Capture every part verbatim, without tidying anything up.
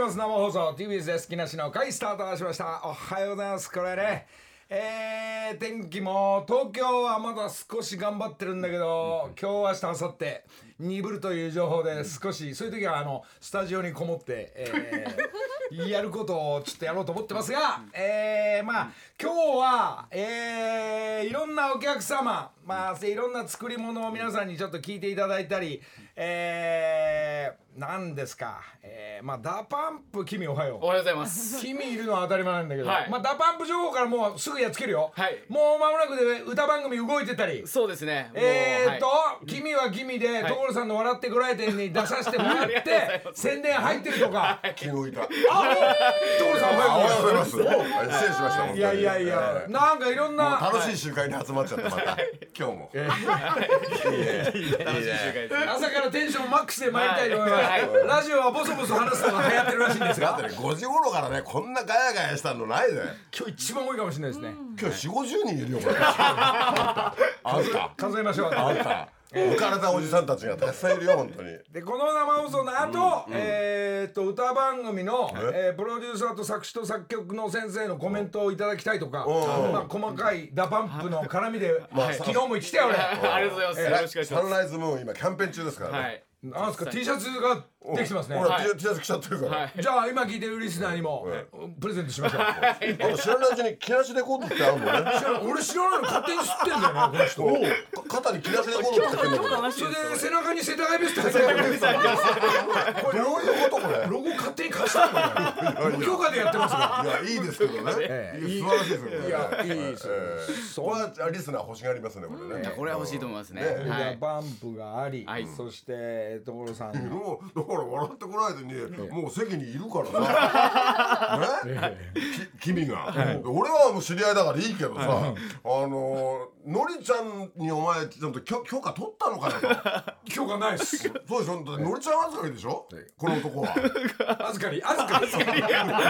ます生放送 ティービーエス です木梨の会スタートしました。おはようございます。これねえー、天気も東京はまだ少し頑張ってるんだけど、今日明日明後日鈍るという情報で少しそういう時はあのスタジオにこもって、えー、やることをちょっとやろうと思ってますが、えー、まあ今日は、えー、いろんなお客様、まあいろんな作り物を皆さんにちょっと聞いていただいたり、えー、なんですか、えー、まあダパンプ君おはよう。 おはようございます。 君いるのは当たり前なんだけど、 はい、 まあダパンプ情報からもうすぐやっつけるよ。 はい、 もう間もなくで歌番組動いてたり。 そうですね。 えーっと、 はい、 君は君で、はい、所さんの笑ってご来店に出させてもらって宣伝入ってるとか。 昨日いた。 あ、所さんおはようございます。 失礼しました。 いやいやいや、えー、なんかいろんな楽しい集会に集まっちゃってまた今日も。えー、いいね。いいね。 朝からテンションマックスで参りたいと思います。はい、ラジオはボソボソ話すのが流行ってるらしいんですが。 だってねごじ頃からねこんなガヤガヤしたのないで。 今日一番多いかもしれないですね。 今日よんじゅうごじゅうにんいるよこれ。あんた数えましょう。 あんた浮かれたおじさんたちがたくさんいるよ本当に。 でこの生放送の後、うん、えー、っと歌番組の、えー、プロデューサーと作詞と作曲の先生のコメントをいただきたいとか、まあ、細かいダパンプの絡みで、まあ、昨日も言ってたよ俺。 ありがとうございます。よろしくお願いします。 サンライズムーン今キャンペーン中ですからね。 はい、 なんですか T シャツができてますね。 ほら T シャツ着ちゃってるから、 はい、じゃあ今聞いてるリスナーにもプレゼントしましょう。あと知らないうちに木梨レコードってあるのね。 俺知らないの勝手に知ってんだよねこの人。 肩に木梨レコードってつけてんだけど、 それで背中に世田谷ベスト入ってる。 これどういうことこれ。 ロゴ勝手に貸したのよ。無許可でやってますから。いやいいですけどね、ええ、素晴らしいですよね。 いやいいですよ、えー、そこはリスナー欲しがりますねこれね。 これは欲しいと思いますね。 ダパンプがあり、はい、そして所さんもだから笑ってこないでに、ええ、もう席にいるからさね、ええ、君が、はい、俺はもう知り合いだからいいけどさ、はい、あののりちゃんにお前ちゃんと許可取ったのかなと。 許可ないっす。 そうでしょ。のりちゃん預かりでしょ、はい、この男は。 預かり預かり違うの分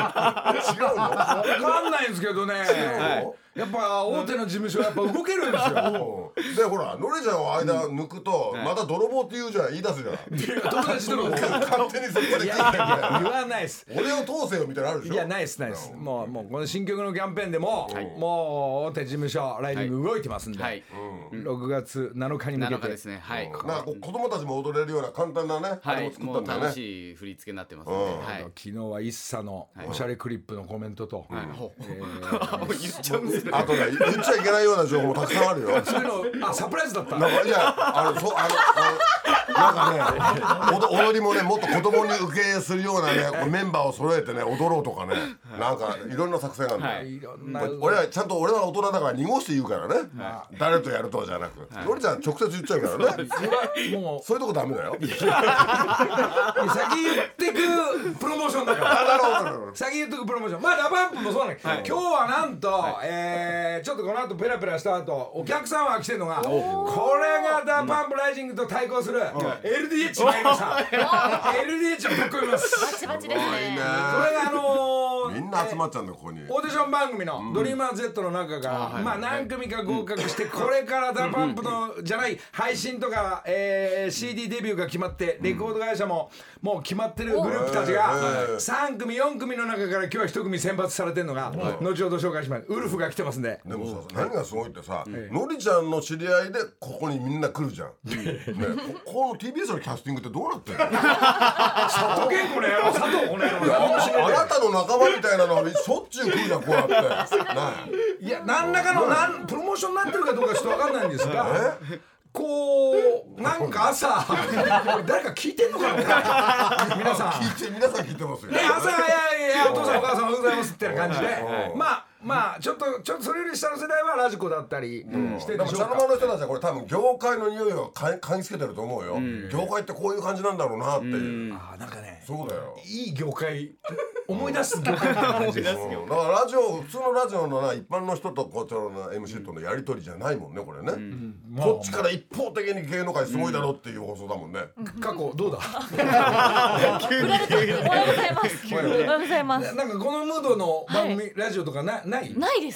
かんないんですけどね、はい、やっぱ大手の事務所はやっぱ動けるんですよ。 でほらのりちゃんを間抜くと、うん、また泥棒って言うじゃん、言い出すじゃん。 友達泥棒勝手にそこで聞いてんだよ。 言わないっす。 俺を通せよみたいなのあるでしょ。 いやないっすないっす。もうもうこの新曲のキャンペーンでも、はい、もう大手事務所ライディング動いてますんで、はい、うん、ろくがつなのかに向けてなのかですね。はい。 なんか子供たちも踊れるような簡単なね、 はい、もう楽しい振り付けになってますので、うん、 はい、昨日は一茶のおしゃれクリップのコメントと、はい、 えー、言っちゃうんですね。 あとね言っちゃいけないような情報もたくさんあるよ。 そういうのあサプライズだった。 なんかいやあのそうあのなんかね踊りもねもっと子供に受け入れするようなねメンバーを揃えてね踊ろうとかね、なんかいろんな作戦があるんだよ。はい、いろんな俺はちゃんと俺は大人だから濁して言うからね、はい、誰とやるとじゃなく、はい、のりちゃん直接言っちゃうからね。もうそういうとこダメだよ。 先言ってくプロモーションだから。先言ってくプロモーション。まあダパンプもそうなんだけど、はい、今日はなんと、はい、えー、ちょっとこの後ペラペラした後お客さんは来てるのが、これがダパンプライジングと対抗する エルディーエイチ 参りました。エルディーエイチ をぶっ込みます。 バチバチですね。 これがあのー、 みんな集まっちゃうんだよここに。 オーディション番組のドリーマー Z の中から、うん、まあ何組か合格して、これからダパンプのじゃない配信とか、えー、シーディー デビューが決まってレコード会社ももう決まってるグループたちがさん組よん組の中から今日はひと組選抜されてるのが後ほど紹介します。ウルフが来てますんで。 でもさ何がすごいってさ、のりちゃんの知り合いでここにみんな来るじゃん。ね、ここの ティービーエス のキャスティングってどうなってんの？ 佐藤健子の野郎、佐藤この野郎。 あなたの仲間みたいなのはしょっちゅう来るじゃんこうやって。 いや何らかのなんプロモーションになってるかどうかちょっと分かんないんですが。こうなんか朝誰か聞いてんのかな皆さん聞いて皆さん聞いてますよ。 で朝いやいやお父さんお母さんおはようございますってな感じで、まあまあちょっとちょっとそれより下の世代はラジコだったりしてるでしょうか。 茶の間の人たちはこれ多分業界の匂いを嗅ぎつけてると思うよ。業界ってこういう感じなんだろうなっていう。 ああなんかねそうだよ。 いい業界思い出す業界な感じです。 だからラジオ普通のラジオのな一般の人とこちらの エムシー とのやり取りじゃないもんねこれね。こっちから一方的に芸能界すごいだろっていう放送だもんね。 過去どうだ。 振られた。おはようございます。おはようございます。 なんかこのムードの番組ラジオとかなない？ ないです。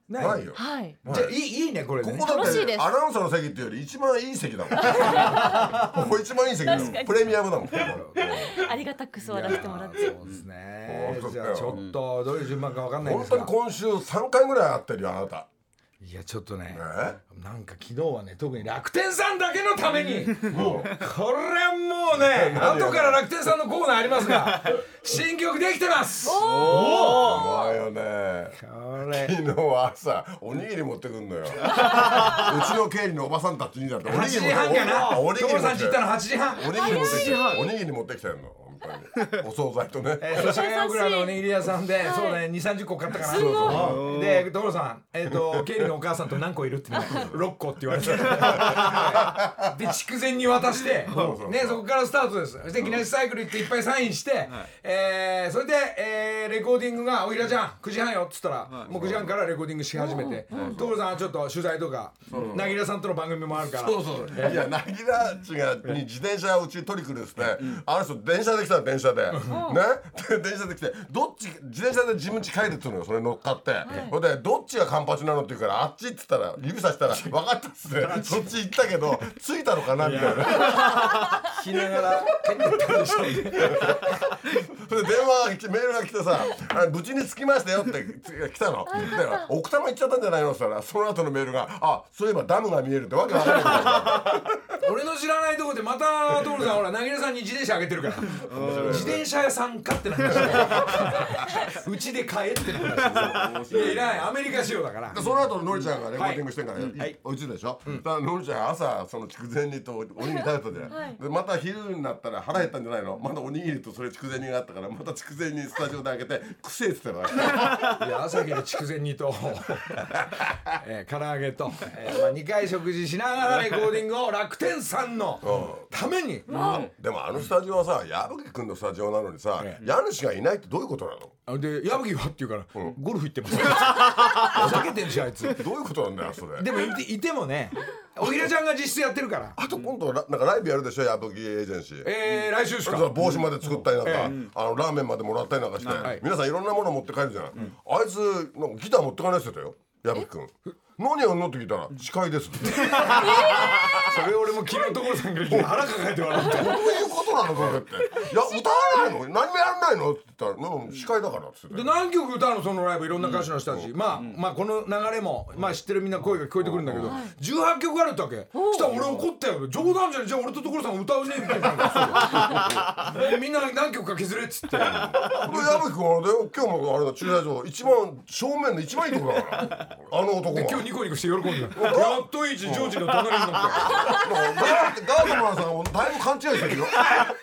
ないよ。 はいじゃあいいいいねこれね。 ここだって楽しいですアナウンサーの席っていうより一番いい席だもん。ここ一番いい席だもん。プレミアムだもん。 ありがたく座らせてもらって。 そうですね。じゃあちょっとどういう順番かわかんないんで本すが。 当に今週さんかいぐらい会ってるよあなた。 いやちょっとね、 えなんか昨日はね特に楽天さんだけのためにもうこれはもうね後から楽天さんのコーナーありますが新曲できてます。 うまいよね。 これ昨日は朝おにぎり持ってくんのよ。うちの経理のおばさんたちにだっておにはちじはんかな。 おにぎり持って所さんち行ったのはちじはん。 おにぎり持ってきておにぎり持ってきてんの本当に。お惣菜とね。 えー、祖師ヶ谷小倉のおにぎり屋さんで、そうね、に、さんじゅっこ買ったかな。 すごいで、所さん、えっ、ー、と、経理のお母さんと何個いるって言うのろっこって言われて。で、筑前に渡して、ね、そこからスタートです。そして、木梨サイクル行っていっぱいサインして、えー、それで、えー、レコーディングが、おひらちゃん、くじはんよっつったら、もうくじはんからレコーディングし始めて、所さんはちょっと取材とか、なぎらさんとの番組もあるから。 そうそう。いや、なぎらちがに自転車をうち取り来るっつって、あの人電車で来たの電車で。ね、で電車で来てどっち自転車で自分家帰るっつうのよ。それ乗っかって、それでどっちがカンパチなのって言うからあっちっつったら指さしたら分かったっつってそっち行ったけど着いたのかなみたいな。 聞きながら帰ってったでしょ。 それで電話が来てメールが来てさ「無事に着きましたよ」って来たの。で奥多摩行っちゃったんじゃないのって言ったらその後のメールが「あそういえばダムが見える」ってわけわかんない俺の知らないとこでまた所さんほらなぎらさんに自転車あげてるから自転車屋さんかってな話うちで買えって話いやいらないアメリカ仕様だから。 その後のりちゃんがレコーディングしてんからおうちでしょ。だからのりちゃん朝その筑前煮とおにぎり食べたじゃん。でまた昼になったら腹減ったんじゃないの。まだおにぎりとそれ筑前煮があったからまた筑前煮スタジオで開けてくせえっつってた。 いや朝昼筑前煮とえ唐揚げとまあにかい食事しながらレコーディングを楽天さんのために。 でもあのスタジオはさ矢吹君のスタジオなのにさ家主がいないってどういうことなの。 で矢吹はって言うからゴルフ行ってます。ふざけてんしあいつ。 どういうことなんだよそれ。 でもいていてもねおひらちゃんが実質やってるから。 あと今度なんかライブやるでしょ矢吹エージェンシー。 えー来週ですか。 帽子まで作ったりなんかあのラーメンまでもらったりなんかして皆さんいろんなもの持って帰るじゃん。あいつなんかギター持ってかないって言ってたよ矢吹君。何やんのって聞いたら司会ですって。 それ俺も昨日所さんが聞いて腹抱えて笑って。 どういうことなのそれって。いや歌わないの何もやらないのって言ったら「司会だから」っつって。 で何曲歌うのそのライブいろんな歌手の人たち。まあまあこの流れもまあ知ってるみんな声が聞こえてくるんだけどじゅうはっきょくあるってわけ。そしたら俺怒ったよ。冗談じゃねえじゃあ俺と所さん歌うねみたいな。みんな何曲か削れっつって。 矢吹君あれだよ今日もあれだ駐車場一番正面の一番いいとこだからあの男は。 今日ニコニコして喜んでる。やっといいジョージの隣に乗って。 ガードマンさんもだいぶ勘違いしてるよ。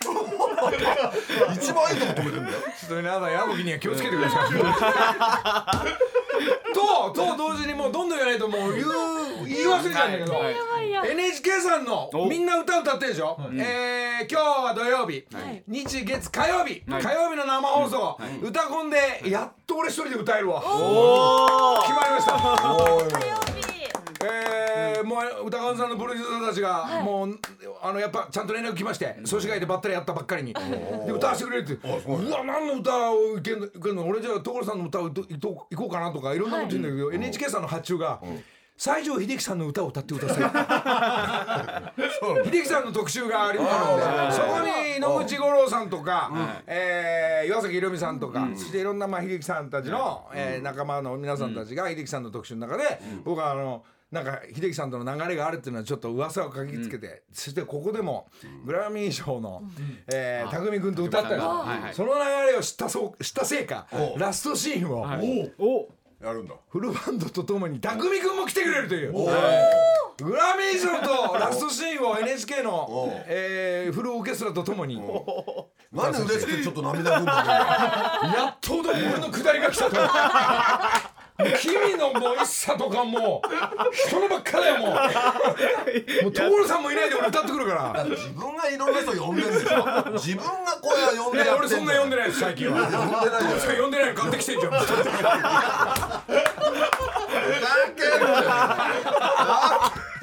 一番いいとこ止めてんだよ。 ちょっと皆さん矢吹には気をつけてください。とと同時にもうどんどん言わないともう言う言い忘れちゃうんだけど、 やばいやエヌエイチケー さんのみんな歌歌ってるでしょ。えー今日は土曜日、日月火曜日、火曜日の生放送、歌コンでやっと俺一人で歌えるわ。決まりました。 火曜日えー、もう歌コンさんのプロデューサーたちが、もうあのやっぱちゃんと連絡来まして、祖師ヶ谷でばったりやったばっかりにで歌わせてくれるって。うわ何の歌をいけんの俺じゃあ所さんの歌をいこうかなとかいろんなこと言うんだけど、エヌエイチケー さんの発注が西城秀樹さんの歌を歌ってください。秀樹さんの特集がありますので、そこに野口五郎さんとか、えー岩崎宏美さんとか、そしていろんなまあ秀樹さんたちの、えー仲間の皆さんたちが秀樹さんの特集の中で、僕はあのなんか秀樹さんとの流れがあるっていうのはちょっと噂をかきつけて、そしてここでもグラミー賞の、えー、匠君と歌ったり、その流れを知ったそう知ったせいかラストシーンを、 おやるんだ。 フルバンドとともに匠君も来てくれるというグラミー賞とラストシーンを エヌエイチケー の、えー、フルオーケストラとともになんで嬉しくてちょっと涙ぐんだやっと俺の下りが来たと。君のもう一茶とかもう人のばっかだよ。もうもう所さんもいないで俺歌ってくるから。 自分がいろんな人呼んでるんでしょ。自分が声は呼んでやってんだよ。 俺そんな呼んでないです最近は。 呼んでないよ。 所さん呼んでないの買ってきてんじゃん。 だけど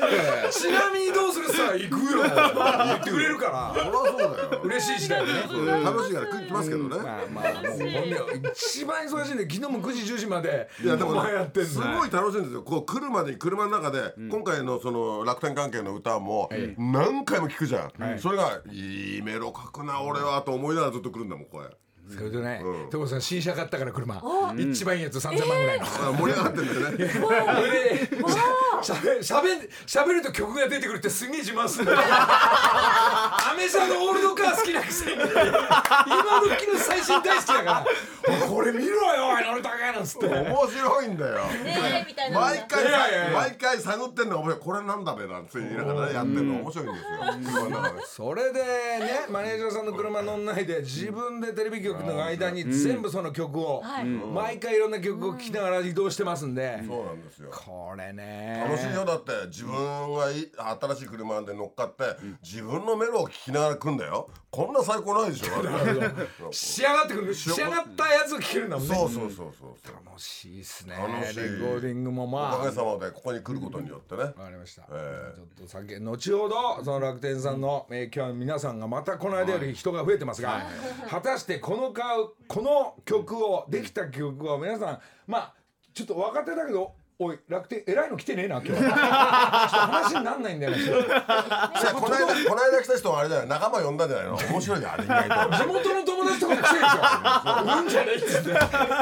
ちなみにどうするさ行くよ言ってくれるからそりゃそうだよ嬉しい次第でね。 楽しいから来ますけどね。 まあまあもう本名一番忙しいんで昨日もくじじゅうじまでいやでもお前やってんのすごい楽しいんですよ。こう来るまでに車の中で今回のその楽天関係の歌も何回も聞くじゃん。それがいいメロ書くな俺はと思いながらずっと来るんだもんこれ。 それでね、所さん新車買ったから車一番いいやつさんぜんまんぐらいの盛り上がってんだよね。 しゃべしゃべしゃべると曲が出てくるってすげえ自慢するんだよ。アメ車のオールドカー好きなくせに今時の最新大好きだからこれ見ろよおい乗りたかいなんつって面白いんだよ。 ねえみたいな。 毎回いやいやいや毎回探ってんのが面白い。これなんだべなんて言いながらやってんの面白いんですよ。車の中でそれでねマネージャーさんの車乗んないで自分でテレビ局の間に全部その曲を毎回いろんな曲を聴きながら移動してますんで、 そうなんですよ。 これね楽しいよ。だって自分がい新しい車で乗っかって自分のメロを聴きながら来んだよ。こんな最高ないでしょ。 仕上がってくる仕上がったやつを聴けるんだもんね。 そうそうそうそう楽しいっすね。 楽しいレコーディングもまあおかげさまでここに来ることによってね。 わかりました、 えちょっと先後ほどその楽天さんの、えー今日は皆さんがまたこの間より人が増えてますが、果たしてこのかこの曲をできた曲を皆さんまあちょっと若手だけどおい楽天偉いの来てねえな今日ちょっと話になんないんだよね。 じゃあこの間この間来た人はあれだよ仲間呼んだんじゃないの。面白いねあれ意外と。 地元の友達とかも来てるでしょ。うんじゃねえっつって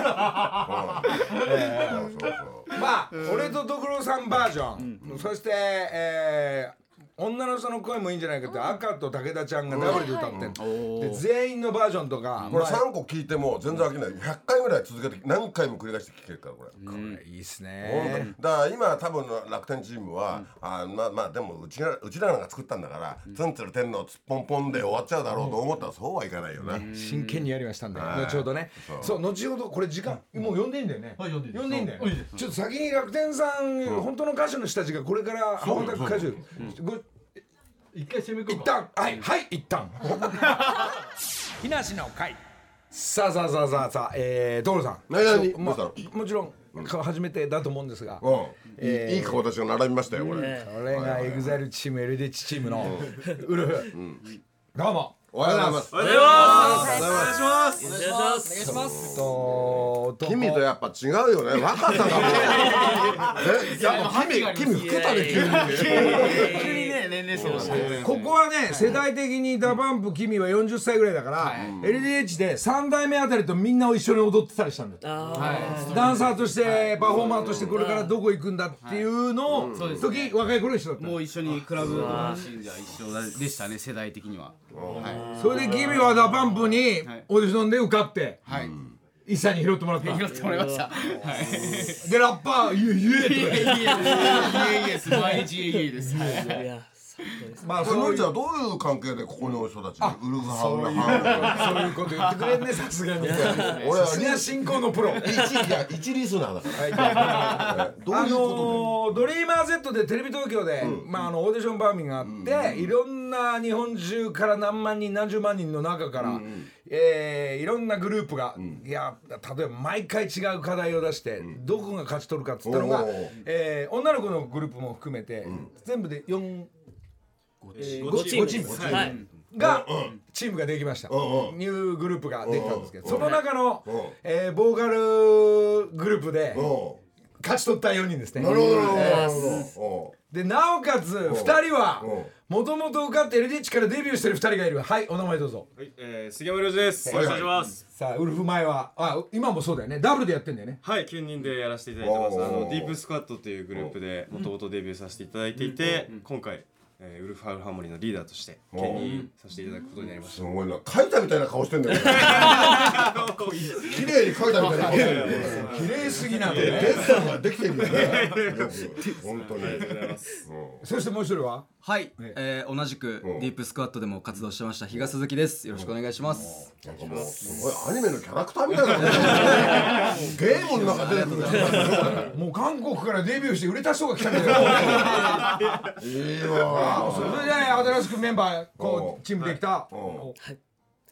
そうそうそう。 まあ俺と所さんバージョン、そして、えー女の人の声もいいんじゃないかって赤と武田ちゃんがダブルで歌ってんの、で全員のバージョンとかこれさんこ聞いても全然飽きない。ひゃっかいぐらい続けて何回も繰り返して聴けるからこれ。 これいいっす本ね。 当だから今多分の楽天チームは、あまあまあでもうちがうちらが作ったんだからツンツル天のつっぽんぽんで終わっちゃうだろうと思ったらそうはいかないよね。 真剣にやりましたんで、 はい後ほどねそうそう後ほどこれ時間もう呼んでいいんだよね。 はい呼んでいいです呼んでいいんだよはいいいですちょっと先に楽天さん本当の歌手の人たちがこれから羽ばたく歌手ご一回攻め込む一旦はいはい一旦木梨の会さあさあさあさあさあえー所さん何々 そうまどうしたもちろん初めてだと思うんですがうん、いいいい顔たちが並びましたよこれ。 これがエグザイルチーム エルディッチチームのウルフどうもおはようございます。 おはようございますお願いしますお願いしますお願いします。 と君とやっぱ違うよね。若さがもうえいや君君老けたね急に。 急にね年齢層がねここはね世代的にダパンプ君はよんじゅっさいぐらいだから エルディーエイチ でさん代目あたりとみんな一緒に踊ってたりしたんだよ。ダンサーとしてパフォーマーとしてこれからどこ行くんだっていうのを時若い頃一緒だったの。 もう一緒にクラブとかシーンじゃ一緒でしたね世代的には。はいそれで君はダパンプにオーディションで受かってはい一切に拾ってもらった。 拾ってもらいました。はいでラッパー「イエイイエイ」とかいえいえいえいえです毎日いえいえです。はいいやまあそのそういうじゃあどういう関係でここにおる人たちにウルフハウルそうハいうこと言ってくれんねさすがに。 ウ俺はさすが進行のプロ。 一いや一リスナーだからどうあいうこのードリーマー Z でテレビ東京で、まあ、あのオーディション番組があって、いろんな日本中から何万人何十万人の中から、えーいろんなグループが、いや例えば毎回違う課題を出して、どこが勝ち取るかっつったのがおー、 えー女の子のグループも含めて、全部でよんえーごチームですはい。 がチームができました。ニんうんューグループができたんですけど、 うんその中のうんえーボーカルグループでと勝ち取ったよにんですね。 なるほどなるほどえーなるほでなおかつふたりはうんもともと受かって エルディーエイチ からデビューしてるふたりがいる。はいお名前どうぞ。 はい、えー、杉山良二です。よろしくお願いします。 さあウルフ前はあ今もそうだよねダブルでやってんだよね。 はい、きゅうにんでやらせていただいてます。 おーあのディープスクワットというグループでもともとデビューさせていただいていて、今回、えー、ウルフハウルハーモニーのリーダーとして兼任させていただくことになりました。 すごいな書いたみたいな顔してんだよ綺麗に書いたみたいな顔してんだよ綺麗すぎなんデでね。 ッサンができてるんだよね本当にそしてもう一人ははい、えー、同じくディープスクワットでも活動してました比嘉鈴木です。よろしくお願いします。 なんかもうすごいアニメのキャラクターみたいなゲームの中出てくるもう韓国からデビューして売れた人が来たんだよ。 いいわそれでね新しくメンバーこうチームできたうん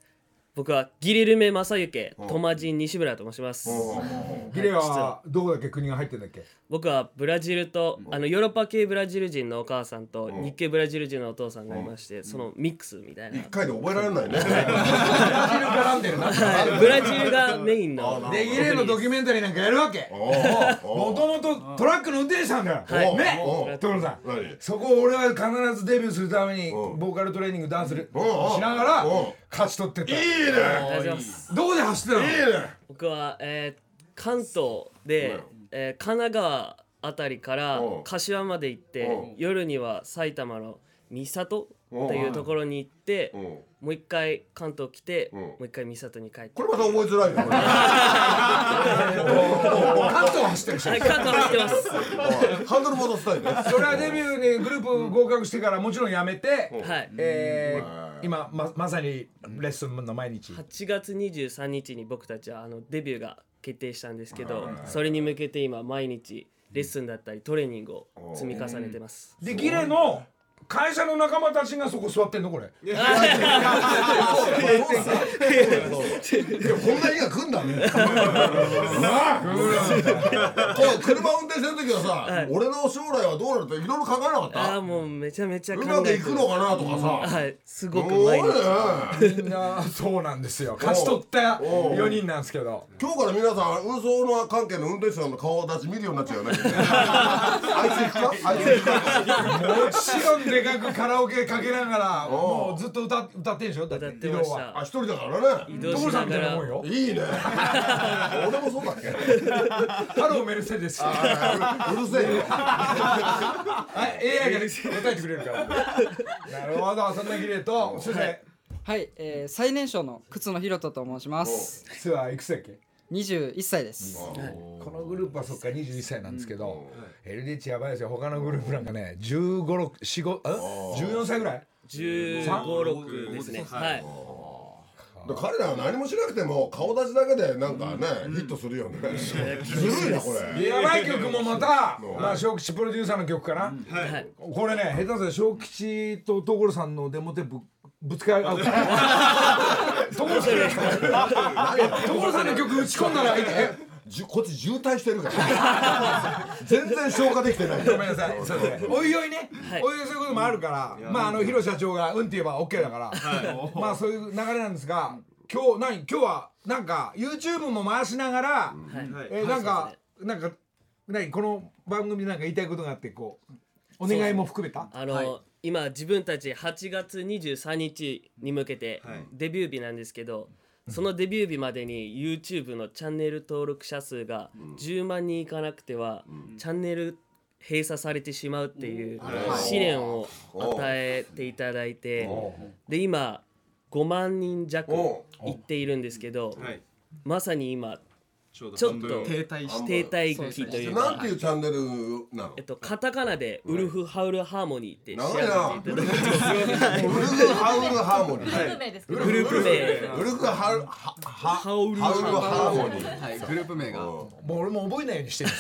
僕はギレルメ正幸、トマジン西村と申します。 ギレはどこだっけ国が入ってんだっけ？ 僕はブラジルとあのヨーロッパ系ブラジル人のお母さんと日系ブラジル人のお父さんがいまして、そのミックスみたいな。 一回で覚えられないね。 ブラジル絡んでるな。 ブラジルがメインの。 でギレのドキュメンタリーなんかやるわけ。もともとトラックの運転手さんだよ。ね、所さん。そこ俺は必ずデビューするためにボーカルトレーニングダンスしながら勝ち取ってった。いいね。どこで走ってたの？いいね。 僕は、えー、関東で、えー、神奈川あたりから柏まで行って、夜には埼玉の三郷というところに行って、もう一回関東来て、もう一回三郷に帰って。 これまた覚えづらいね。 関東走ってるし。 関東走ってます。 ハンドル戻したいね。 それはデビューにグループ合格してからもちろんやめて、えー今ままさにレッスンの毎日。 はちがつにじゅうさんにちに僕たちはあのデビューが決定したんですけど、それに向けて今毎日レッスンだったりトレーニングを積み重ねてます。 でギレの会社の仲間たちがそこ座ってんのこれ。いやこんな日が来んだね。車運転してる時はさ、俺の将来はどうなるっていろいろ考えなかった？ ああもうめちゃめちゃ考えて。 うまくいくのかなとかさ。 はい、すごく毎日。 みんなそうなんですよ。勝ち取ったよにんなんですけど。 今日から皆さん運送の関係の運転手さんの顔立ち見るようになっちゃうよね。あいつ行くか？あいつ行くか？ もちろんでかくカラオケかけながらもうずっと歌歌ってんでしょ。 歌ってました。 あ、一人だからね。 移動しながら。 いいね。俺もそうだっけ。 ハローメルセデス。うるせえよ。 エーアイ が答えてくれるから。なるほど。そんなギレとそしてはい、えー、最年少の靴野ひろとと申します。 ツアーいくつだっけ？ にじゅういっさいです。 このグループはそっかにじゅういっさいなんですけど、エルディーエイチ やばいですよ。他のグループなんかねじゅうご、ろく、じゅうご、じゅうよんさいぐらい？ じゅうご、ろくですね。はい。 彼らは何もしなくても顔立ちだけでなんかねヒットするよね。ずるいなこれ。 やばい曲もまたまあ小吉プロデューサーの曲かな。これね下手する小吉と所さんのデモテープぶつかり合うから。所さんの曲打ち込んだらこっち渋滞してるから全然消化できてない。 ごめんなさい。おいおいね、おいおいそういうこともあるから、まああの広社長がうんって言えば オーケー だから、まあそういう流れなんですが、今日何今日はなんか YouTube も回しながら、えなんかなんか何この番組なんか言いたいことがあってこうお願いも含めた。 あの今自分たちはちがつにじゅうさんにちに向けてデビュー日なんですけど。そのデビュー日までに YouTube のチャンネル登録者数がじゅうまんにんいかなくてはチャンネル閉鎖されてしまうっていう試練を与えていただいて、で今ごまんにんじゃくいっているんですけど、まさに今ちょっと停滞して停滞期というか。 なんていうチャンネルなの？ えっとカタカナでウルフハウルハーモニーって調べていただいて。 ウルフハウルハーモニー。 グループ名ですか？ グループ名。 ウルフハウハウルハーモニー。 はい、グループ名が。 もう俺も覚えないようにしてる。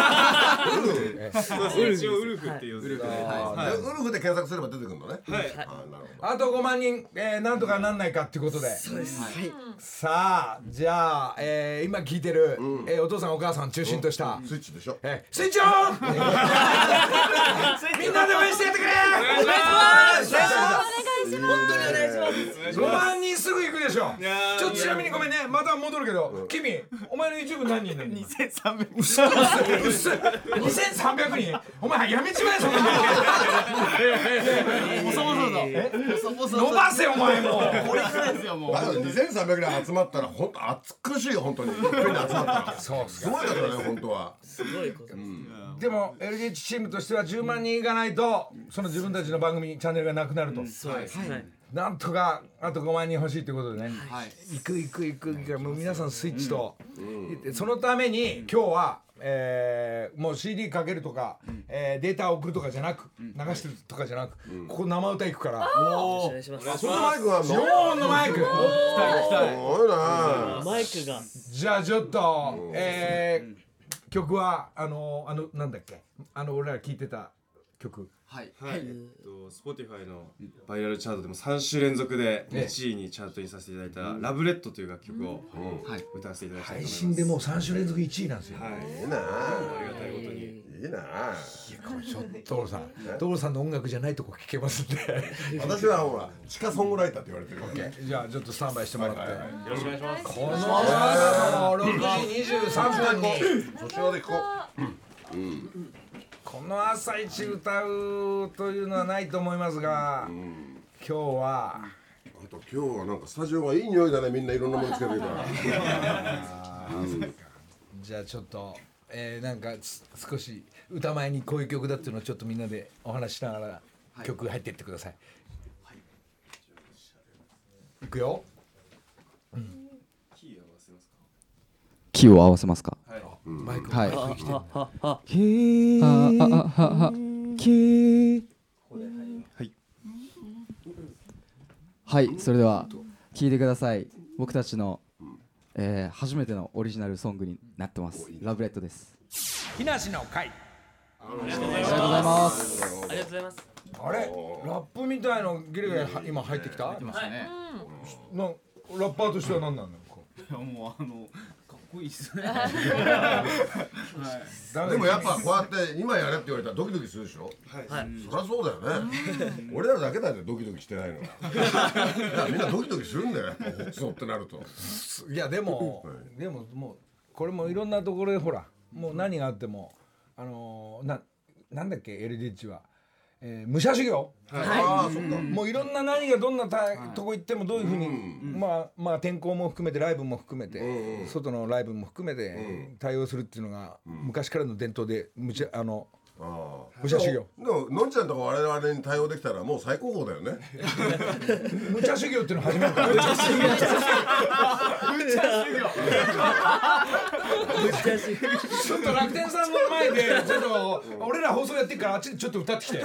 一応ウルフっていう。ウルフで検索すれば出てくるのね。はい。 あとごまんにんなんとかなんないかっていうことで。 そうです。 さあじゃあ今聞いてる。えー、お父さんお母さん中心とした、 うん、スイッチでしょ、 えー、スイッチオンみんなで応援してやってくれ。お願いします。 お願いします。 本当にお願いします。 ごまんにんすぐ行くでしょ。ちょっとちなみにごめんねまた戻るけど、君お前の YouTube 何人なの？ にせんさんびゃく。 にせんさんびゃくにん。お前やめちまえそんなの。 細々と伸ばせお前もう。 これくらいですよもう。 にせんさんびゃくにん集まったら本当暑苦しいよ本当に。いっぺんに集まったら。 そうすごいからね本当は。 すごいことです。 でも エルディーエイチ チームとしてはじゅうまんにんいかないとその自分たちの番組チャンネルがなくなると。 そうです。 なんとかあとごまんにん欲しいということでね。行く行く行く行く。もう皆さんスイッチと。そのために今日は。えー、もう シーディー かけるとか、えー、データを送るとかじゃなく流してるとかじゃなく、ここ生歌いくから。 お願いします。 そのマイクがあるの？ 常温のマイク。 すごいな。 マイクが。 じゃあちょっと、えー、曲はあのあのなんだっけあの俺ら聴いてた曲。 はい、 はい、えっと Spotify のバイラルチャートでもさん週連続でいちいにチャートにさせていただいたラブレッドという楽曲を歌わせていただきたいと思います。 配信でもうさん週連続いちいなんですよ。 いいなありがたいことに。 いいなあちょっと所さん所さんの音楽じゃないとこ聞けますんで私はほら地下ソングライターって言われてるわけ。 じゃあちょっとスタンバイしてもらって、 よろしくお願いします。 この朝のろくじにじゅうさんぷんにそちらで聞こう。 この朝一歌うというのはないと思いますが、今日はあと今日はなんかスタジオがいい匂いだね。みんないろんなものつけてるからじゃあちょっと、えー、なんか少し歌前にこういう曲だっていうのをちょっとみんなでお話ししながら曲入っていってください。はい、いくよ、うん、 キー合わせますか。 キーを合わせますか。 はい、 マイクはい。 マイク来てる。 キーああああキーはいはい、それでは聴いてください。僕たちの、えー、初めてのオリジナルソングになってます。ラブレッドです。 木梨の会。 ありがとうございありがとうございま。 ますす。 ありがとうございます。 あれラップみたいのギリギリ今入ってきた？ 入ってますね。 なラッパーとしては何なの？ もうあのかっこいいっすね。 でもやっぱこうやって今やれって言われたらドキドキするでしょ。 はい、 そりゃそうだよね。俺らだけだよドキドキしてないのは。みんなドキドキするんだよ。そうってなると。 いやでもでももうこれもいろんなところでほらもう何があってもあのー、ななんだっけ エルディッチ は、えー、武者修行、 ああそっか。 もういろんな何がどんなたとこ行ってもどういうふうに、まあまあ天候も含めてライブも含めて、外のライブも含めて対応するっていうのが昔からの伝統でむちゃあの武者修行。 でものんちゃんとか我々に対応できたらもう最高峰だよね。 武者修行っていうの始めるから。武者修行。ちょっと楽天さんの前でちょっと俺ら放送やってるからあっちでちょっと歌ってきて。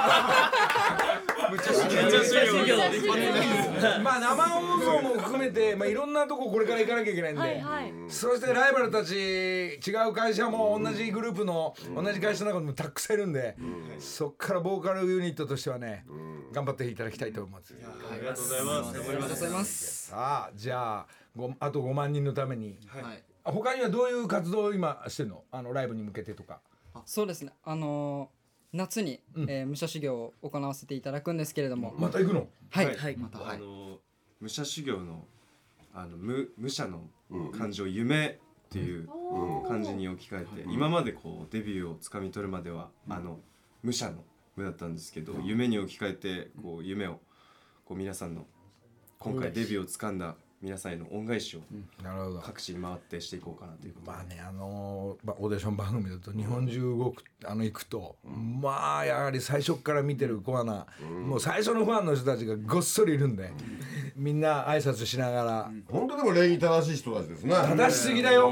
まあ生放送も含めてまあいろんなとここれから行かなきゃいけないんで、はいはい、そしてライバルたち違う会社も同じグループの同じ会社の中でもたくさんいるんで、うん、そっからボーカルユニットとしてはね、うん、頑張っていただきたいと思います。 ありがとうございます。 ありがとうございます。 さあじゃあごあとごまんにんのために、 はい、 他にはどういう活動を今してるの？あのライブに向けてとか。 そうですね。あのー、夏に、うんえー、武者修行を行わせていただくんですけれども。 また行くの？ はい。 はい、また、はい、あの武者修行のあの無武者の感情、うん、夢っていう感じに置き換えて、うん、今までこうデビューをつかみ取るまでは、うん、あの武者の無だったんですけど、うん、夢に置き換えてこう夢をこう皆さんの今回デビューをつかんだ皆さんへの恩返しを各地に回ってしていこうかなということで、 まあねあのー、オーディション番組だと日本中動くあの行くと、うん、まあやはり最初から見てるコアな、うん、もう最初のファンの人たちがごっそりいるんで、うん、みんな挨拶しながら、うん、 本当でも礼儀正しい人たちですね。 正しすぎだよ。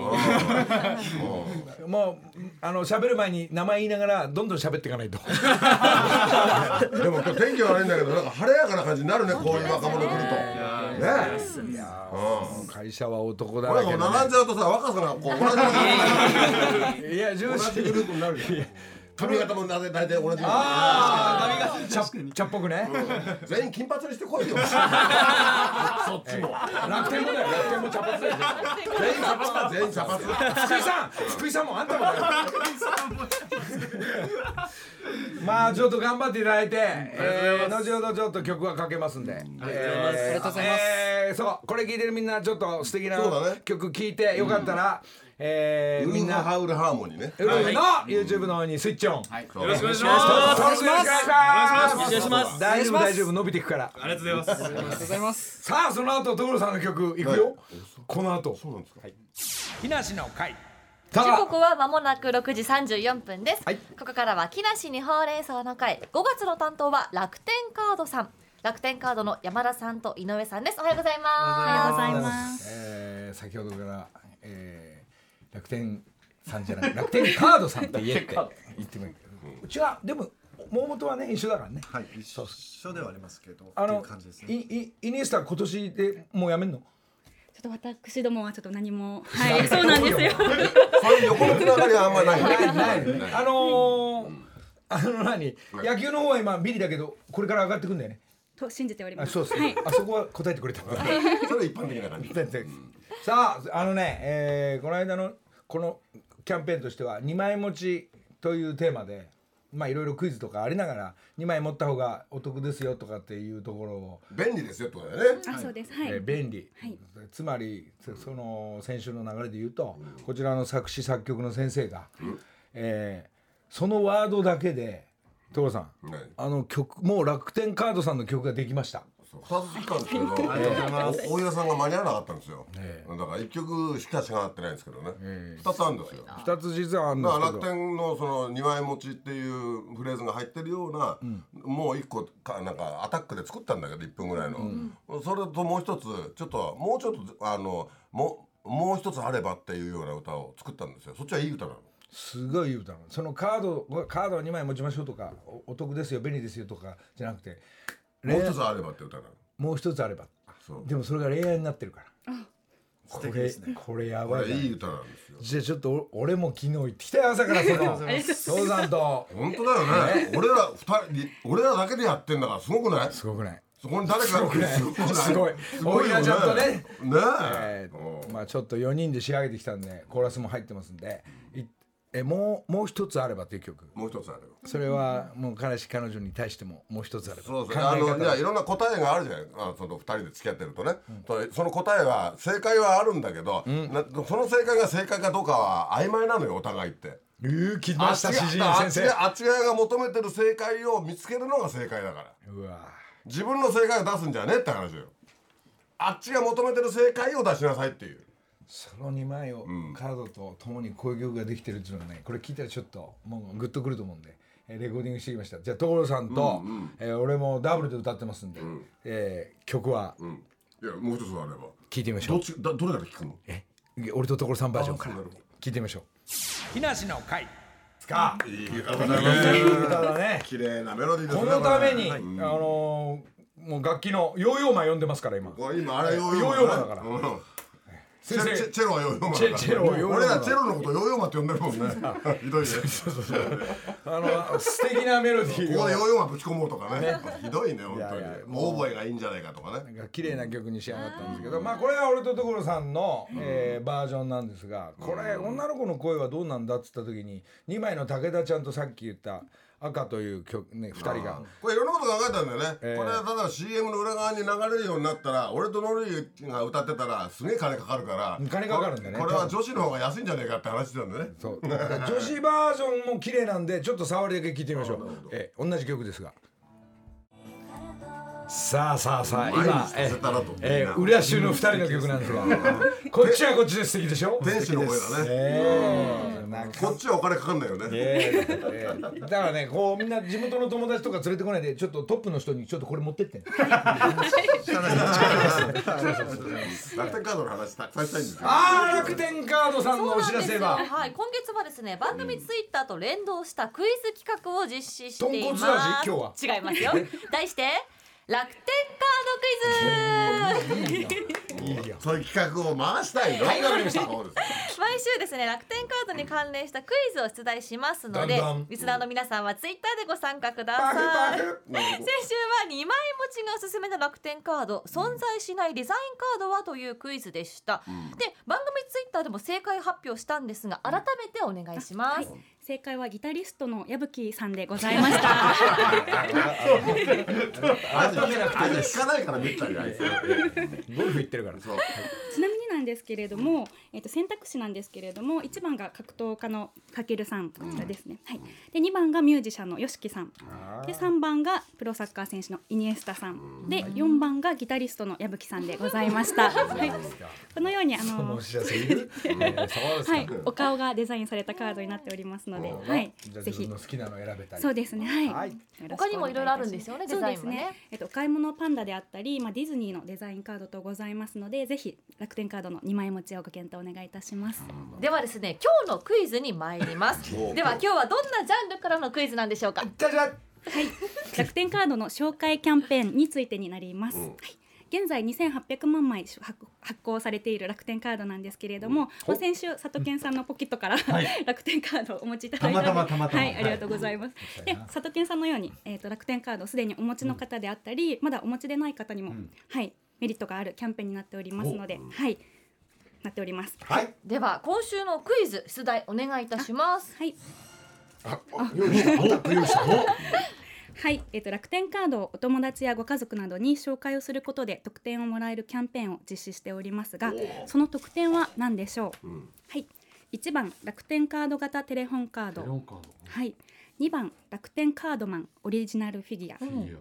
もうあの喋る前に名前言いながらどんどん喋っていかないと。 でも今日天気悪いんだけどなんか晴れやかな感じになるね、こういう若者来るとね。 いやうん、会社は男だらけ、ね、 並んじゃうとさ若さがこう同じいや上司グループになるじゃん。髪型も大体同じ。 ああ茶茶っぽくね、 うん、全員金髪にしてこいよ。そっちも楽天もだよ。楽天も茶髪だよ。 全員茶髪だ。全員茶髪。 福井さん福井さんもあんたもだよ。まあちょっと頑張っていただいて、えー、後ほどちょっと曲はかけますんで、ありがとうございます。えー、そうこれ聴いてるみんなちょっと素敵な曲聴いてよかったら、えー、みんなハウルハーモニーね。 ウルフの YouTube の方にスイッチオン。 はい、よろしくお願いします。 よろしくお願いします。 ます。 大丈夫大丈夫伸びていくから。 ありがとうございます。 ありがとうございます。 さあその後所さんの曲いくよ。この後。 そうなんですか。 木梨の会。 時刻は間もなくろくじさんじゅうよんぷんです、 はい、 ここからは木梨にほうれん草の会。ごがつの担当は楽天カードさん。楽天カードの山田さんと井上さんです。おはようございます。 おはようございます。 えー、先ほどから、えー、楽天さんじゃない楽天カードさんって言えって言ってもいいけど、うちはでも大元はね一緒だからね。 はい、一緒ではありますけど、 あのっていう感じですね。 イイイニエスタ今年でもうやめんの？ ちょっと私どもはちょっと何もはいそうなんですよ。 横のつながりはあんまりない。 ないない。あのー、 あの何野球の方は今ビリだけどこれから上がってくんだよね。 と信じております。 あそうです、 はい。 あそこは答えてくれたからそれ一般的な感じ。 さああのね、えー、この間のこのキャンペーンとしてはにまい持ちというテーマでまあいろいろクイズとかありながらにまい持った方がお得ですよとかっていうところを便利ですよってことだよね。 あ、そうです。はい。 えー便利、 はい。 つまりその先週の流れで言うと、こちらの作詞作曲の先生が、えーそのワードだけで所さん、あの曲もう楽天カードさんの曲ができました。 ふたつ来たんですけど、大岩さんが間に合わなかったんですよ。だからいっきょくしかしかなってないんですけどね。ふたつあるんですよ。 ふたつ実はあるんですけど。 楽天のそのにまい持ちっていうフレーズが入ってるような、もういっこかなんかアタックで作ったんだけどいっぷんぐらいの。それともう一つちょっともうちょっとあのももう一つあればっていうような歌を作ったんですよ。そっちはいい歌なの。 すごいいい歌なの。そのカードカードをにまい持ちましょうとか お, お得ですよ便利ですよとかじゃなくてもう一つあればって歌なの。 もう一つあれば。でもそれが恋愛になってるから。これ、ね、これやばい。 これいい歌なんですよ。 じゃあちょっと俺も昨日行ってきたよ朝からその父さんと。 本当だよね。俺ら二人俺らだけでやってんだからすごくない？ すごくない。 そこに誰かがすごくない。すごい。大岩ちゃんとね。 ねえ。まあちょっとよにんで仕上げてきたんでコーラスも入ってますんで。えもうもう一つあればという曲。 もう一つあれば。 それはもう彼氏彼女に対してももう一つあれば。 そうですね。あのいやいろんな答えがあるじゃない。あその二人で付き合ってるとね。うん、その答えは正解はあるんだけど、うん、なその正解が正解かどうかは曖昧なのよお互いって。 えー、来ました詩人先生。 あっち側が求めてる正解を見つけるのが正解だから。 うわ。 自分の正解を出すんじゃねえって話よ。あっちが求めてる正解を出しなさいっていう。 そのにまいをカードとともにこういう曲ができてるっていうのはねこれ聞いたらちょっともうグッとくると思うんで、えー、レコーディングしてきました。じゃあ所さんと、うんうん、えー、俺もダブルで歌ってますんで、うん、えー、曲は、うん、 いやもう一つあれば聞いてみましょう。 どっちだどれから聞くの？ え俺と所さんバージョンから聞いてみましょう。木梨の会ですか。 いい歌だね。 いい歌だね。 綺麗なメロディーですね。 このために、 はい、 あのー、もう楽器のヨーヨーマン呼んでますから今。 今あれヨーヨーマンだから。うんチェチェチェロはヨーヨーマンだチェチェロはヨーヨーマン。 俺らチェロのことヨーヨーマンって呼んでるもんね。ひどいね。 あの素敵なメロディーをここでヨーヨーマンぶち込もうとかね。ひどいね本当に。オーボエがいいんじゃないかとかね。 なんか綺麗な曲に仕上がったんですけど、まあこれは俺と所さんの、えー、バージョンなんですが、これ女の子の声はどうなんだっつった時ににまいの武田ちゃんとさっき言った赤という曲ね、ふたりがこれいろんなこと考えたんだよね、えー、これはただ シーエム の裏側に流れるようになったら俺とノリが歌ってたらすげえ金かかるから金かかるんだね。 これは女子の方が安いんじゃねえかって話なんだね。 そう女子バージョンも綺麗なんでちょっと触りだけ聞いてみましょう。えー、同じ曲ですがさあさあさあ今ええー、浦州のふたりの曲なんですがこっちはこっちで素敵でしょ。 天使の声だね、 えーこっちはお金かかんないよね、 えーえー、だからねこうみんな地元の友達とか連れてこないでちょっとトップの人にちょっとこれ持ってって楽天カードの話たくさんしたいんですよ。 あー楽天カードさんのお知らせは、 はい、今月はですね番組ツイッターと連動したクイズ企画を実施しています。 豚骨味今日は違いますよ題して楽天カードクイズいいよそういう企画を回したいの。 はい、わかりました。 毎週ですね楽天カードに関連したクイズを出題しますので、リスナーの皆さんはツイッターでご参加ください。先週はにまい持ちがおすすめの楽天カード、存在しないデザインカードはというクイズでした、うん、で番組ツイッターでも正解発表したんですが改めてお願いします、はい、 正解はギタリストの矢吹さんでございました味聞かないからめったにあいつゴルフ行ってるからそう、はい、 ちなみになんですけれども、えー、と選択肢なんですけれどもいちばんが格闘家のかけるさんこちらですね、うんはい、でにばんがミュージシャンのよしきさんでさんばんがプロサッカー選手のイニエスタさんでよんばんがギタリストの矢吹さんでございました、はい、このようにあのはい、お顔がデザインされたカードになっておりますので、はい、 ぜひ自分の好きなの選べたりそうですね、はいはい、 他にもいろいろあるんですよねデザインもね、 ねえっと、お買い物パンダであったり、まあ、ディズニーのデザインカードとございますのでぜひ楽天カードのにまい持ちをご検討お願いいたします。 ではですね今日のクイズに参りますでは今日はどんなジャンルからのクイズなんでしょうか。 じゃじゃはい、楽天カードの紹介キャンペーンについてになります、うんはい、 現在にせんはっぴゃくまんまい発発行されている楽天カードなんですけれども、まあ、先週佐藤健さんのポケットから、はい、楽天カードをお持ちいただいたので、 たまたまたまたま、 はい、ありがとうございます、はい、で佐藤健さんのように、えー、と楽天カードをすでにお持ちの方であったり、うん、まだお持ちでない方にも、うん、はい、メリットがあるキャンペーンになっておりますので、はい、なっております、 はい、では今週のクイズ出題お願いいたします。 はい、 ああ用意した用意したはい、えー、と楽天カードをお友達やご家族などに紹介をすることで得点をもらえるキャンペーンを実施しておりますが、その特典は何でしょう。うん、はい、いちばん楽天カード型テレホンカード、はい、にばん楽天カードマンオリジナルフィギュア、うん、はい、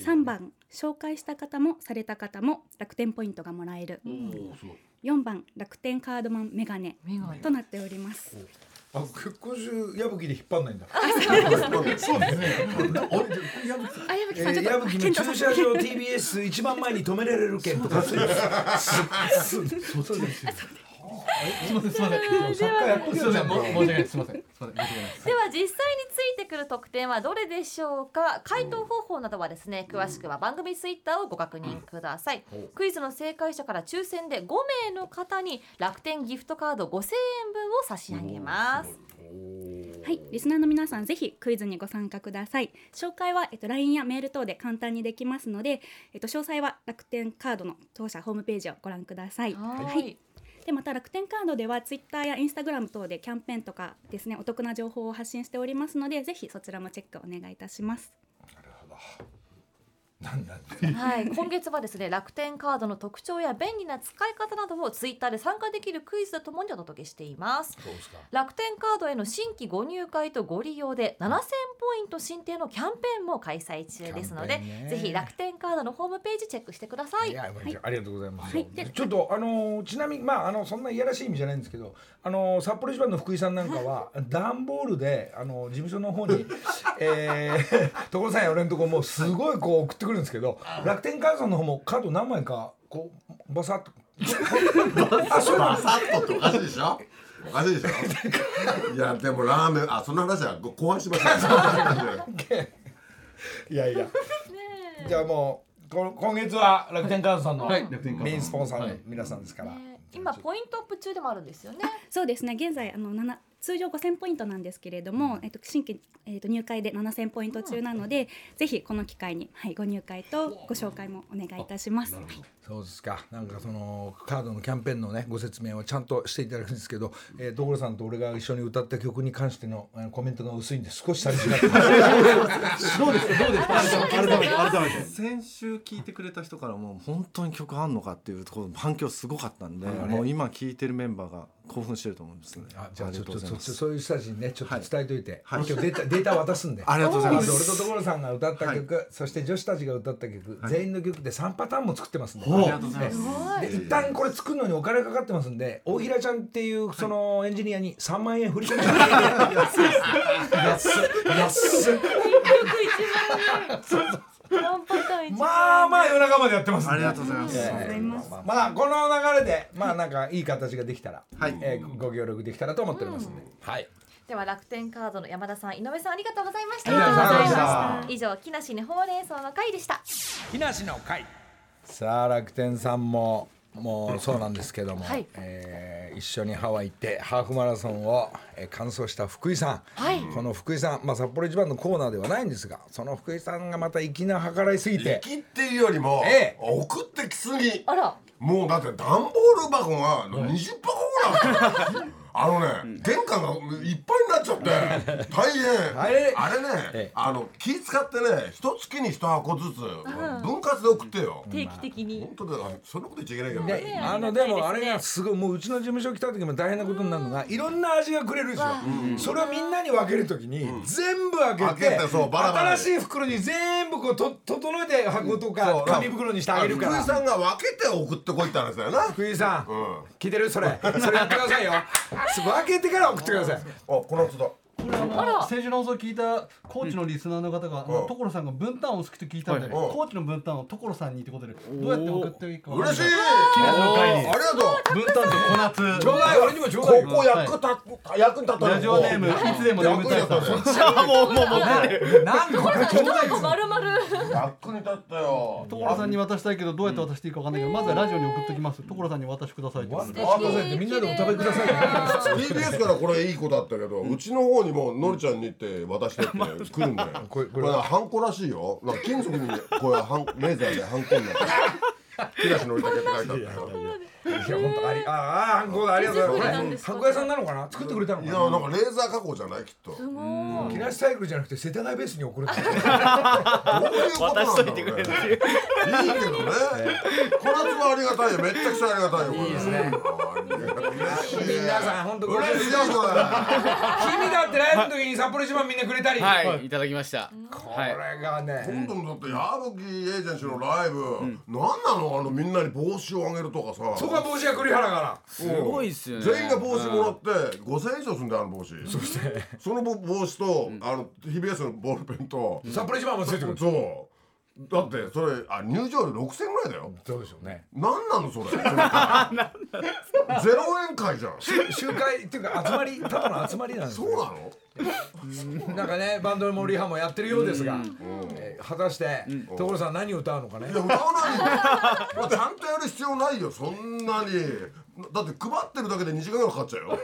さんばん紹介した方もされた方も楽天ポイントがもらえる、うん、よんばん楽天カードマンメガネとなっております。 あ、今週矢吹で引っ張んないんだ。 そうですね。あ、矢吹さんちょっと矢吹の駐車場 ティービーエス 一番前に止められる券とか。そうそうですよ。すみませんすみません。サッカーやっときません。申し訳ないすみません。 では実際についてくる特典はどれでしょうか。回答方法などはですね、詳しくは番組ツイッターをご確認ください。クイズの正解者から抽選でごめいの方に楽天ギフトカードごせんえんぶんを差し上げます。 はい、リスナーの皆さんぜひクイズにご参加ください。紹介は、えっと、ライン やメール等で簡単にできますので、えっと、詳細は楽天カードの当社ホームページをご覧ください。 はい、 はい、でまた楽天カードではツイッターやインスタグラム等でキャンペーンとかですね、お得な情報を発信しておりますので、ぜひそちらもチェックお願いいたします。 なるほど。なんなんはい、今月はですね、楽天カードの特徴や便利な使い方などをツイッターで参加できるクイズとともにお届けしています。 そうですか。 楽天カードへの新規ご入会とご利用でななせんポイント申請のキャンペーンも開催中ですので、ね、ぜひ楽天カードのホームページチェックしてください。 いや、はい、ありがとうございます。 はい、 ちょっとあのちなみにまああのそんないやらしい意味じゃないんですけど、あの札幌一番の福井さんなんかは段ボールであの事務所の方に、えー、所さんや俺のとこもうすごいこう送ってくるんですけど、楽天カードさんの方もカード何枚かこうバサッとバサッとっておかしいでしょ。おかしいでしょ。いやでもラーメン、あ、その話は後半しましょう。いやいや。じゃあもうこ今月は楽天カードさんのメインスポンサーの皆さんですから。 ね、今ポイントアップ中でもあるんですよね。 そうですね。現在あのなな通常ごせんポイントなんですけれども、うん、えっと新規、えっと、入会でななせんポイント中なので、うん、ぜひこの機会に、はい、ご入会とご紹介もお願いいたします。はい、 そうですか。なんかそのカードのキャンペーンのねご説明をちゃんとしていただくんですけど、えー、所さんと俺が一緒に歌った曲に関してのコメントが薄いんで少し寂しがってますどうですかどうですか改めて改めて先週聞いてくれた人からも本当に曲あんのかっていうところ反響すごかったんで、もう今聞いてるメンバーが興奮してると思うんですね。 あ、じゃあちょっとそういう人たちにねちょっと伝えといて、はい、今日データデータ渡すんで。 ありがとうございます。 俺と所さんが歌った曲、はい、そして女子たちが歌った曲、はい、全員の曲でさんパターンも作ってますんで。 ありがとうございます。 で一旦これ作るのにお金かかってますんで、大平ちゃんっていうそのエンジニアにさんまんえん振り込んでください。安い安い安い。まあまあ夜中までやってますんで。 ありがとうございます。 えー、まあこの流れでまあなんかいい形ができたら、はい、えー、ご協力できたらと思っておりますんで、うん、はい。 では楽天カードの山田さん、井上さん、ありがとうございました。 ありがとうございました。 以上、木梨にほうれん草の会でした。 木梨の会。さあ楽天さんももうそうなんですけども、はい、えー、一緒にハワイ行ってハーフマラソンを、えー、完走した福井さん、はい、この福井さん、まあ、札幌一番のコーナーではないんですが、その福井さんがまた粋な計らいすぎて、 粋っていうよりも、ええ、送ってきすぎ。 あら、 もうだって段ボール箱がにじゅっぱこぐらいあのね、うん、玄関がいっぱいになっちゃって大変。あれあれね、ええ、あの気使ってね、一月に一箱ずつ分割で送ってよ、 定期的に。 本当だ、そんなこと言っちゃいけないけどね。 ね、あのでもあれがすごい、もううちの事務所来た時も大変なことになるのが、いろんな味がくれるんですよ。それをみんなに分ける時に全部開けて、新しい袋に全部こうと整えて箱とか紙袋にしてあげるから。 福井さんが分けて送ってこいって話だよな。 福井さん、聞いてる？それそれやってくださいよ。分けてから送ってください。あ、 この人だ。これ先週の放送聞いた高知のリスナーの方が所さんが分担を好きと聞いたんで、高知の分担を所さんにってことでどうやって送っていいか嬉しい。 記念の会にありがとう。 分担と小夏ちょうだい、俺にもちょうだい。 ここ役立役に立ったラジオネームいつでも眠たいさん。 もうもう持ってる。 なんでこれちょうだい。 まるまる役に立ったよ。 所さんに渡したいけどどうやって渡していいかわかんないけど、まずはラジオに送っときます。所さんに渡してくださいって。 渡してくださいってみんなでお食べくださいって。 ティービーエス からこれいい子だったけど、うちの方にものりちゃんにって渡してって来るんだよ。これこれハンコらしいよ。なんか金属にこういうハンレーザーでハンコになって木梨憲武って書いてあったよ。 いや本当あり、ああハンコだ、ありがとうございます。ハンコ屋さんなのかな、作ってくれたのかな。 いやなんかレーザー加工じゃないきっと。 すごい。 木梨サイクルじゃなくて世田谷ベースに送るって。 どういうことなんだろうね。いいけどね。小夏はありがたいよ。めっちゃくちゃありがたいよ。いいですね。 皆さん本当嬉しい。 嬉しいこれ。 君だってライブの時に札幌一番みんなくれたり。 はいいただきました。 これがね。 今度のだって矢吹エージェンシーのライブ、なんなのあのみんなに帽子をあげるとかさ。 そこは帽子は栗原から。 すごいっすよね。 全員が帽子もらってごせんえん以上するんだよあの帽子。そしてその帽子とあの ティービーエス のボールペンと札幌一番もついてくる。 そう。だってそれあ入場料ろくせんえんぐらいだよ。 そうでしょうね。 なんなのそれ。ゼロえん会じゃん。 集会っていうか集まり、ただの集まりなんですよ。 そうなの？ なんかねバンドのリハもやってるようですが、えー果たして所さん何を歌うのかね。 いや歌わないよ。ちゃんとやる必要ないよそんなに。だって配ってるだけでにじかんぐらいかかっちゃうよ。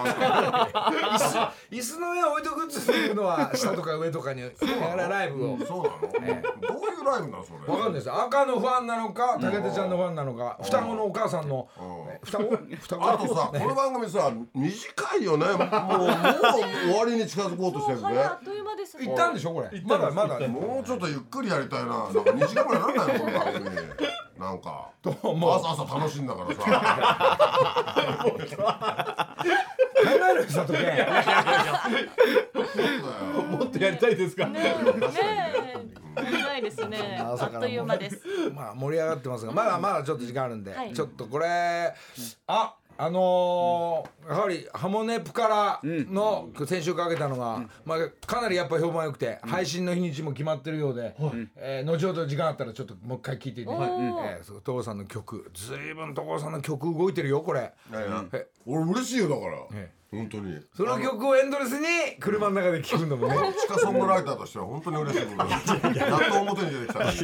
椅子の上置いとくっていうのは下とか上とかにだからライブを。 そうなの？どういうライブなのそれ？ わかんないです。赤のファンなのか武田ちゃんのファンなのか双子のお母さんの双子双子。 あとさこの番組さ短いよね。もうもう終わりに近づこうとしてるね。 あっという間ですね。 行ったんでしょこれ。まだまだ。 もうちょっとゆっくりやりたいな。なんかにじかんぐらいなんないのこの番組。なんか朝朝楽しいんだからさ。 考える佐藤健。 もっとやりたいですか。 ねえ長いですね。あっという間です。 まあ盛り上がってますがまだまだちょっと時間あるんで、 はいちょっとこれああのー、やはりハモネプからの先週かけたのが、まあ、かなりやっぱ評判良くて、配信の日にちも決まってるようで、えー、後ほど時間あったらちょっともう一回聴いていただいて、えー、所さんの曲ずいぶん所さんの曲動いてるよこれ。 え俺嬉しいよだから本当にその曲をエンドレスに車の中で聴くんだもんね。 地下ソングライターとしては本当に嬉しいことですやっと表に出てきたい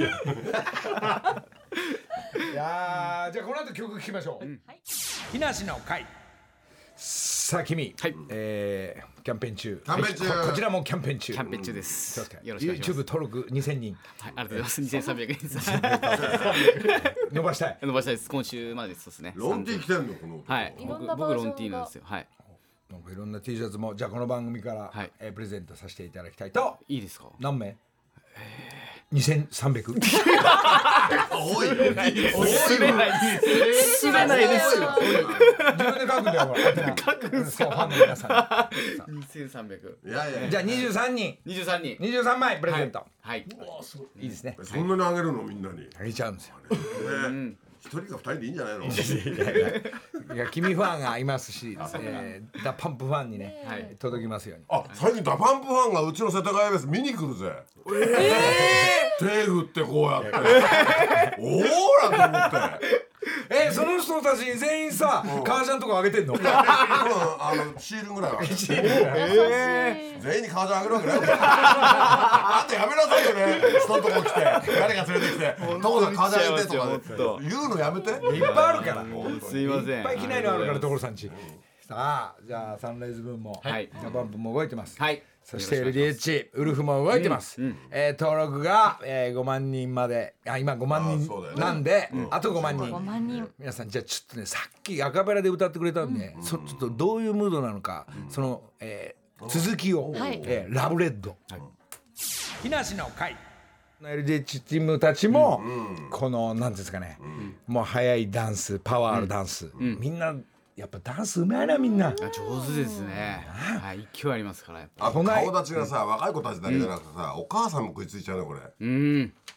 やーじゃあこの後曲聴きましょう。木梨の会。さあ君、はいえー、キャンペーン中。 キャンペーン中ここちらもキャンペーン中。 キャンペーン中です。よろしくお願いします。 YouTube 登録にせんにん。 はいありがとうございます。にせんさんびゃくえんです。 伸ばしたい。 伸ばしたいです。今週までですね。 ロンティー来てんのこのはい。 いろん僕なバージョンが僕ロンティーなんですよ。はい。 なんかいろんな T シャツもじゃあこの番組から、 はいえー、プレゼントさせていただきたいと。 いいですか。 何名？にせんさんびゃく。 多いよすれないすれないですよ。 自分で書くんだよこれ。書くんですか。ファンの皆さん。 にせんさんびゃく。 いやいやじゃあにじゅうさんにん。 にじゅうさんにん。 にじゅうさんまいプレゼント。 はい。 いいですね。 そんなにあげるのみんなにあげちゃうんですよ。 ね一人か二人でいいんじゃないのいや君ファンがいますし、えー、ダパンプファンにね、はい、届きますように。 あ最近ダパンプファンがうちの世田谷ベース見に来るぜ。えー、手振ってこうやっておーらと思ってえー、その人たちに全員さ革ジャンとかあげてんの？ あのシールぐらいはシールえー、全員に革ジャンあげるわけないよあんたやめなさいよね人のとこ来て誰が連れてきて所さん革ジャンあげてとか言うのやめて。 いっぱいあるからすいません。 いっぱい着ないのあるから所さんち。さあじゃあサンライズ分もはいダパンプも動いてます。 はい。 そして エルディーエイチ ウルフも動いてます、うんうんえー、登録が、えー、ごまんにんまであ今ごまんにんなんで あ,、ねうん、あとごまんにん、 ごまんにん皆さんじゃあちょっとねさっきアカペラで歌ってくれたんで、うん、そちょっとどういうムードなのか、うん、その、えー、続きを、はいえー、ラブレッド、はい、木梨の会 エルディーエイチ チームたちも、うん、この何ですかね、うん、もう速いダンスパワーあるダンス、うん、みんなやっぱダンスうまいなみんな。 上手ですね。はい、勢いありますからやっぱ。 あと顔立ちがさ、若い子たちだけじゃなくてさ、お母さんも食いついちゃうねこれ。 うん。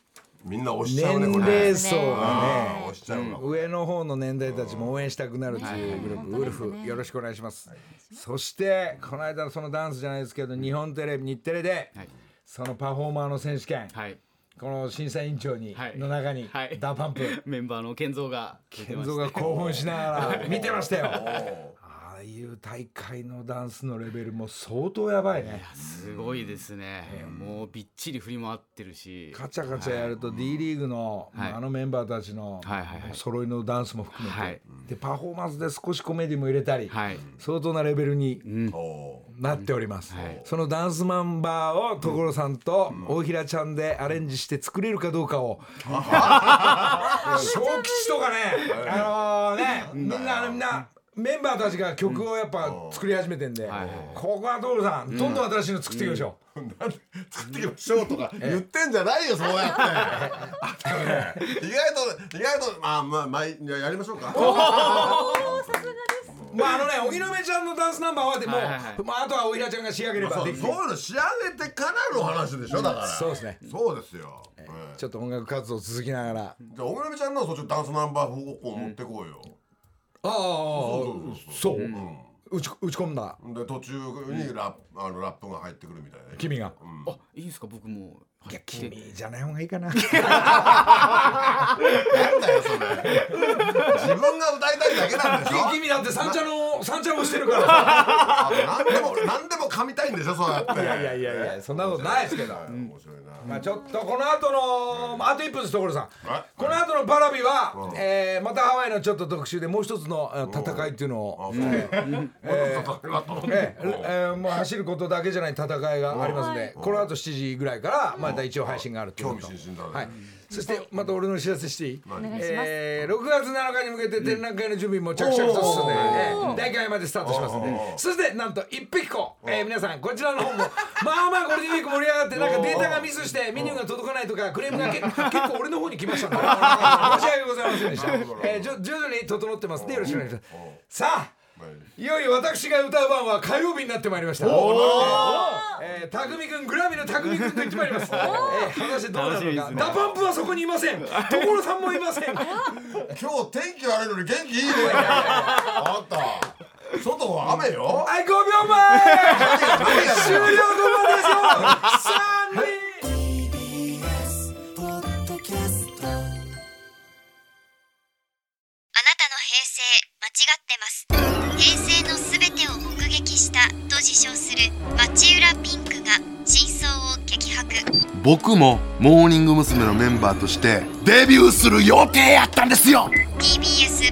みんな押しちゃうね、 年齢層がね、 押しちゃうの。 上の方の年代たちも応援したくなるというグループ、ウルフ、よろしくお願いします。そしてこの間そのダンスじゃないですけど、日本テレビ、日テレでそのパフォーマーの選手権、この審査委員長にの中にダパンプメンバーの健三が健三が興奮しながら見てましたよ。ああいう大会のダンスのレベルも相当やばいね。 すごいですね、えー、もうびっちり振り回ってるし、 カチャカチャやると D リーグの、はい、あのメンバーたちの揃いのダンスも含めて、はい、でパフォーマンスで少しコメディも入れたり、はい、相当なレベルに、うん、なっております、はい、そのダンスマンバーを所さんと大平ちゃんでアレンジして作れるかどうかを小吉とかね、あのー、ねみんなみんなメンバーたちが曲をやっぱ作り始めてんで、うんはいはい、ここは所さんどんどん新しいの作っていきましょう、うん、 作っていきましょうとか言ってんじゃないよ、そうやってあとね、意外と意外とまあまあ、まあ、やりましょうか。おお、 さすがです。まああのね、おひろめちゃんのダンスナンバーはでも、はいはいはい、まああとはおひらちゃんが仕上げればできる。 そういうの仕上げてからの話でしょ、だから。 そうですね。 そうですよ。 えー、ちょっと音楽活動続きながら。 じゃあおひろめちゃんのそっちダンスナンバー方向を持ってこうよ。うん、 ああ、そう、うん、打ち打ち込んだ。 で途中にラップ、あのラップが入ってくるみたいな。 君が。 うん、あ、いいですか、僕も。 いや、君じゃない方がいいかな。なんだよそれ。自分が歌いたいだけなんでしょ。 君だって三茶の三茶をしてるから。 何でも何でも噛みたいんでしょ、そうやって。いやいやいやいや、そんなことないですけど。面白いな。まあちょっとこの後の、あといっぷんです、所さん。この後のパラビは、えー、またハワイのちょっと特集でもう一つの戦いっていうのを、もう走ることだけじゃない戦いがありますので、この後しちじぐらいからまた一応配信があるということ。はい。そしてまた俺の知らせしていい？ お願いします。 えー、ろくがつなのかに向けて展覧会の準備も着々と進んで、大会までスタートしますので、そしてなんと一匹子、えー、皆さんこちらの方もまあまあゴールデンウィーク盛り上がって、なんかデータがミスしてメニューが届かないとかクレームがけ結構俺の方に来ましたので申し訳ございませんでした。えー、じょ徐々に整ってますんでよろしくお願いします。さあ、いよいよ私が歌う番は火曜日になってまいりました。えー、たくみくん、グラミのたくみくんと言ってまいります。えー、果たしてどうなるのか。ダパンプはそこにいません。所さんもいません。 今日天気悪いのに元気いいね。あんた外は雨よ。 はい、ごびょうまえ終了後までですよ。さん、に平成のすべてを目撃したと自称する町浦ピンクが真相を激白。 僕もモーニング娘。のメンバーとしてデビューする予定やったんですよ。 ティービーエス